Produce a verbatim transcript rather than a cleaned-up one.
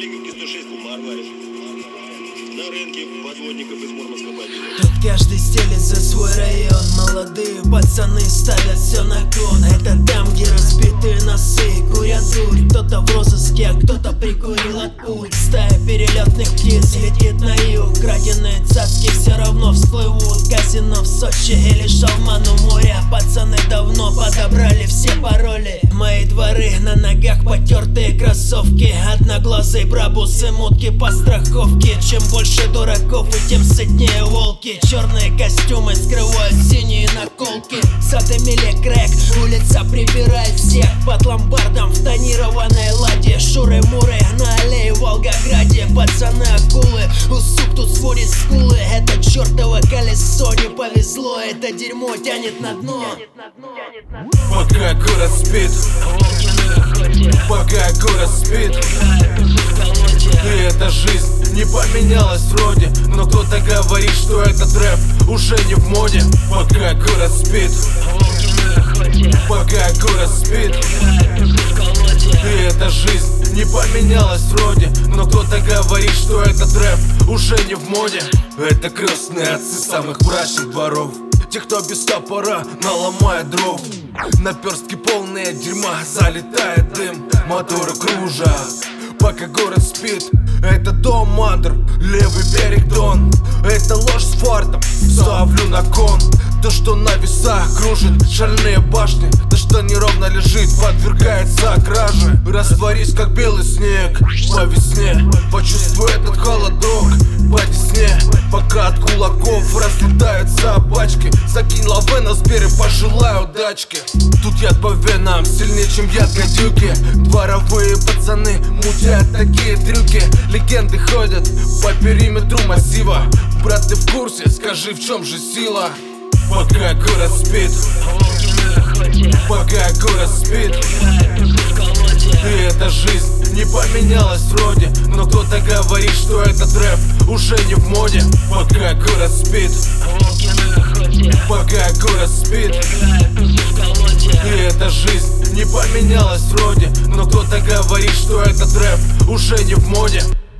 Маликовки сто шесть Марвариш. На рынке подводников из Мурманска побили. Тут каждый стелит за свой район. Молодые пацаны ставят все на кон. Это там, где разбитые носы, курят дурь. Кто-то в розыске, а кто-то прикурил от пуль. Стая перелетных птиц летит на юг. Краденые цацки все равно всплывут. Казино в Сочи или шалман у моря. Пацаны давно подобрали все пароли. Мои дворы, на ногах потертые кроссовки. Одноглазые брабусы, мутки по страховке. Чем больше дураков и тем сытнее волки. Черные костюмы скрывают синие наколки. Задымили крэк, улица прибирает всех. Под ломбардом в тонированной ладе. Шуры-муры на аллее в Волгограде. Пацаны акулы, у сук тут сводит скулы. Это чертово колесо, не повезло. Это дерьмо тянет на дно. Пока город спит, пока город спит, и эта жизнь не поменялась вроде. Но кто-то говорит, что этот рэп уже не в моде. Пока город спит, пока город спит, и эта жизнь не поменялась вроде. Но кто-то говорит, что этот рэп уже не в моде. Это крестные отцы самых мрачных дворов. Те, кто без топора наломает дров. Наперстки полные дерьма, залетает дым. Моторы кружат, пока город спит. Это дом Мандр, левый берег Дон. Это ложь с фартом, ставлю на кон. То, что на весах кружит шальные башни. То, что неровно лежит, подвергается краже. Растворись, как белый снег по весне. Почувствуй этот холодок по десне. Пока от кулаков разлетаются бачки. Закинь лавы на сбер и пожелай удачки. Тут яд по венам сильнее, чем яд гадюки. Дворовые пацаны мутят такие трюки. Легенды ходят по периметру массива. Брат, ты в курсе? Скажи, в чем же сила? Пока город спит, пока город спит, и эта жизнь не поменялась вроде. Но кто-то говорит, что этот рэп уже не в моде. Пока город спит, пока город спит, и эта жизнь не поменялась вроде. Но кто-то говорит, что этот рэп уже не в моде.